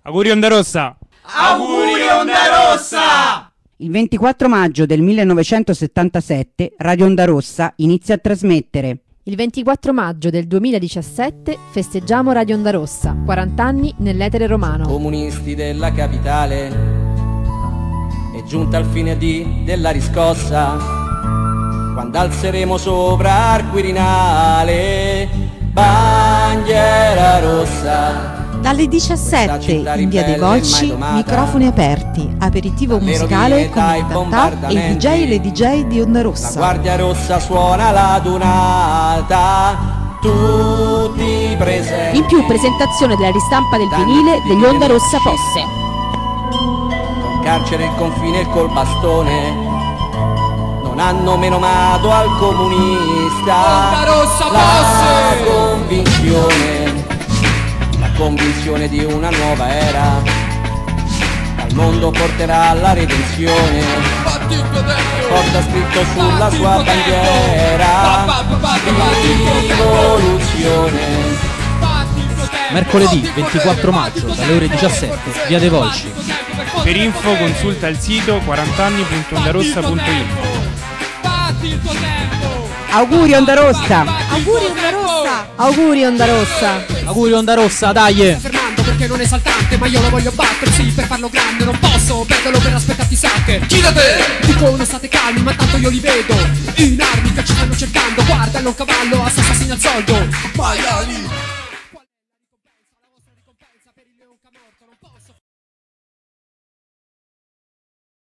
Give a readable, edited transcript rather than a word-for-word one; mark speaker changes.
Speaker 1: Auguri Onda Rossa!
Speaker 2: Auguri Onda Rossa!
Speaker 3: Il 24 maggio del 1977 Radio Onda Rossa inizia a trasmettere.
Speaker 4: Il 24 maggio del 2017 festeggiamo Radio Onda Rossa, 40 anni nell'etere romano.
Speaker 5: Comunisti della capitale, è giunta il fine della riscossa, quando alzeremo sopra al Quirinale bandiera rossa.
Speaker 6: Dalle 17 in via dei Volsci, microfoni aperti, aperitivo musicale con il Tantà e i DJ e le DJ di Onda Rossa.
Speaker 5: La Guardia Rossa suona l'adunata, tutti presenti.
Speaker 4: In più presentazione della ristampa del vinile degli Onda Rossa Posse.
Speaker 5: Col carcere, il confine e col bastone non hanno menomato al comunista.
Speaker 2: Onda Rossa
Speaker 5: la
Speaker 2: Posse!
Speaker 5: Convinzione di una nuova era, al mondo porterà la redenzione, porta scritto sulla sua bandiera, rivoluzione.
Speaker 7: Mercoledì 24 maggio dalle ore 17, via dei Volsci.
Speaker 1: Per info consulta il sito 40anni.ondarossa.info.
Speaker 3: Auguri Onda Rossa!
Speaker 6: Auguri Onda Rossa!
Speaker 4: Auguri Onda Rossa!
Speaker 7: Auguri Onda Rossa, dai!
Speaker 2: Fermando perché non è saltante, ma io lo voglio battere, sì, per farlo grande non posso perderlo per aspettarti sacche. Chi da te? Dicono state calmi, ma tanto io li vedo in armi che ci stanno cercando, guarda, è un cavallo, assassino al soldo. Maiali!